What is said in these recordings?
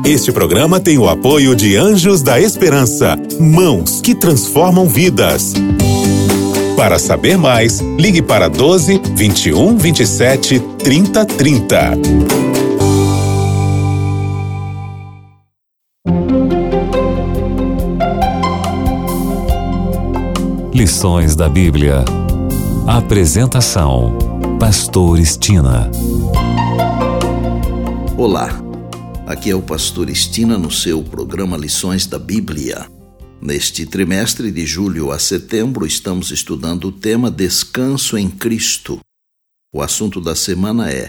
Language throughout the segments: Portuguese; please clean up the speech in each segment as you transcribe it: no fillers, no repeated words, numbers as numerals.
Este programa tem o apoio de Anjos da Esperança, mãos que transformam vidas. Para saber mais, ligue para 12 21 27 30 30. Lições da Bíblia. Apresentação: Pastor Estina. Olá, aqui é o Pastor Estina no seu programa Lições da Bíblia. Neste trimestre de julho a setembro estamos estudando o tema Descanso em Cristo. O assunto da semana é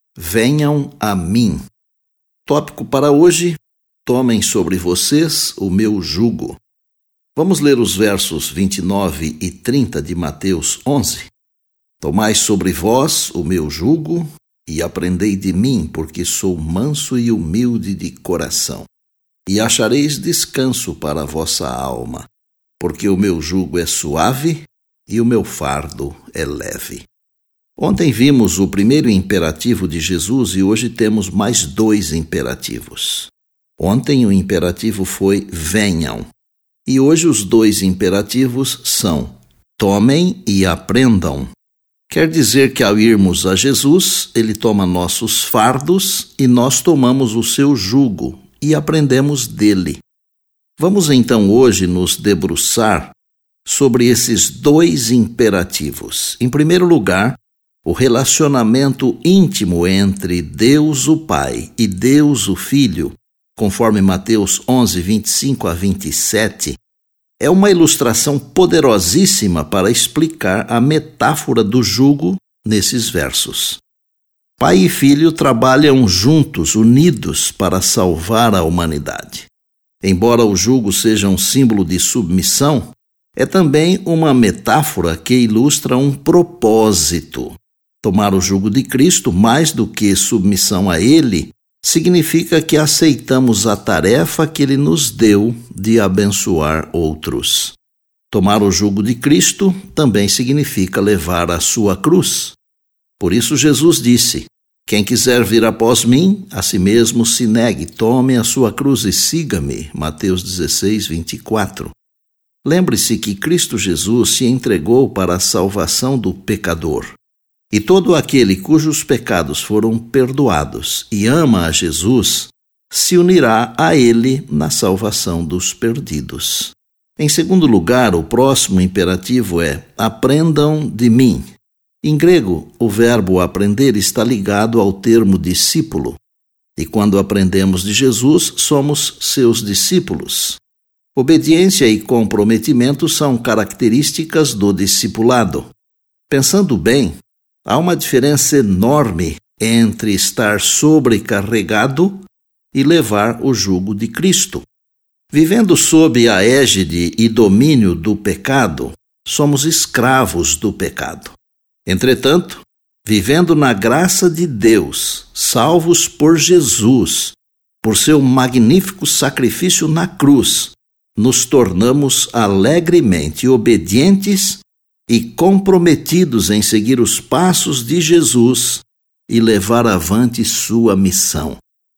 Venham a mim. Tópico para hoje: Tomem sobre vocês o meu jugo. Vamos ler os versos 29 e 30 de Mateus 11. Tomai sobre vós o meu jugo e aprendei de mim, porque sou manso e humilde de coração. E achareis descanso para a vossa alma, porque o meu jugo é suave e o meu fardo é leve. Ontem vimos o primeiro imperativo de Jesus e hoje temos mais dois imperativos. Ontem o imperativo foi venham. E hoje os dois imperativos são tomem e aprendam. Quer dizer que ao irmos a Jesus, ele toma nossos fardos e nós tomamos o seu jugo e aprendemos dele. Vamos então hoje nos debruçar sobre esses dois imperativos. Em primeiro lugar, o relacionamento íntimo entre Deus o Pai e Deus o Filho, conforme Mateus 11, 25 a 27, é uma ilustração poderosíssima para explicar a metáfora do jugo nesses versos. Pai e filho trabalham juntos, unidos, para salvar a humanidade. Embora o jugo seja um símbolo de submissão, é também uma metáfora que ilustra um propósito. Tomar o jugo de Cristo, mais do que submissão a Ele, significa que aceitamos a tarefa que Ele nos deu de abençoar outros. Tomar o jugo de Cristo também significa levar a sua cruz. Por isso Jesus disse: quem quiser vir após mim, a si mesmo se negue, tome a sua cruz e siga-me. Mateus 16, 24. Lembre-se que Cristo Jesus se entregou para a salvação do pecador. E todo aquele cujos pecados foram perdoados e ama a Jesus, se unirá a ele na salvação dos perdidos. Em segundo lugar, o próximo imperativo é aprendam de mim. Em grego, o verbo aprender está ligado ao termo discípulo. E quando aprendemos de Jesus, somos seus discípulos. Obediência e comprometimento são características do discipulado. Pensando bem, há uma diferença enorme entre estar sobrecarregado e levar o jugo de Cristo. Vivendo sob a égide e domínio do pecado, somos escravos do pecado. Entretanto, vivendo na graça de Deus, salvos por Jesus, por seu magnífico sacrifício na cruz, nos tornamos alegremente obedientes e comprometidos em seguir os passos de Jesus e levar avante sua missão.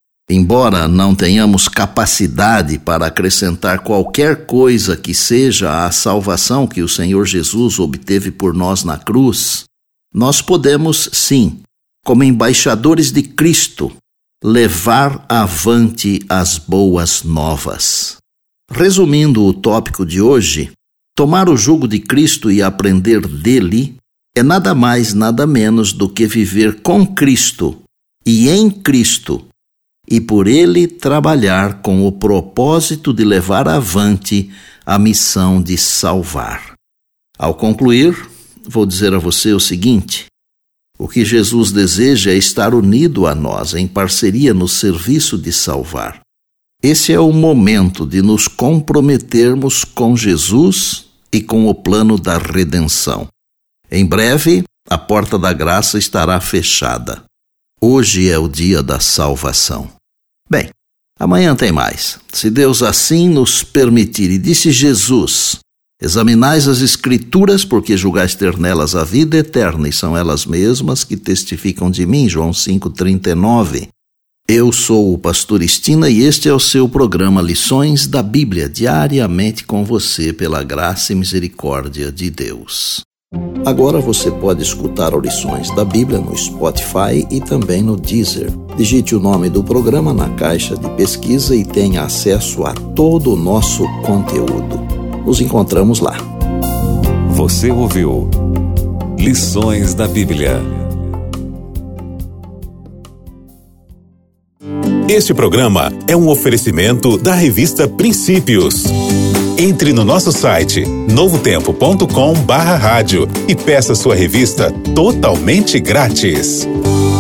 Embora não tenhamos capacidade para acrescentar qualquer coisa que seja à salvação que o Senhor Jesus obteve por nós na cruz, nós podemos, sim, como embaixadores de Cristo, levar avante as boas novas. Resumindo o tópico de hoje, tomar o jugo de Cristo e aprender dele é nada mais, nada menos do que viver com Cristo e em Cristo, e por ele trabalhar com o propósito de levar avante a missão de salvar. Ao concluir, vou dizer a você o seguinte: o que Jesus deseja é estar unido a nós, em parceria no serviço de salvar. Esse é o momento de nos comprometermos com Jesus e com o plano da redenção. Em breve, a porta da graça estará fechada. Hoje é o dia da salvação. Bem, amanhã tem mais. Se Deus assim nos permitir, e disse Jesus: examinais as Escrituras, porque julgais ter nelas a vida eterna, e são elas mesmas que testificam de mim. João 5,39. Eu sou o pastor Estina e este é o seu programa Lições da Bíblia, diariamente com você pela graça e misericórdia de Deus. Agora você pode escutar Lições da Bíblia no Spotify e também no Deezer. Digite o nome do programa na caixa de pesquisa e tenha acesso a todo o nosso conteúdo. Nos encontramos lá. Você ouviu Lições da Bíblia. Este programa é um oferecimento da revista Princípios. Entre no nosso site novotempo.com/rádio e peça sua revista totalmente grátis.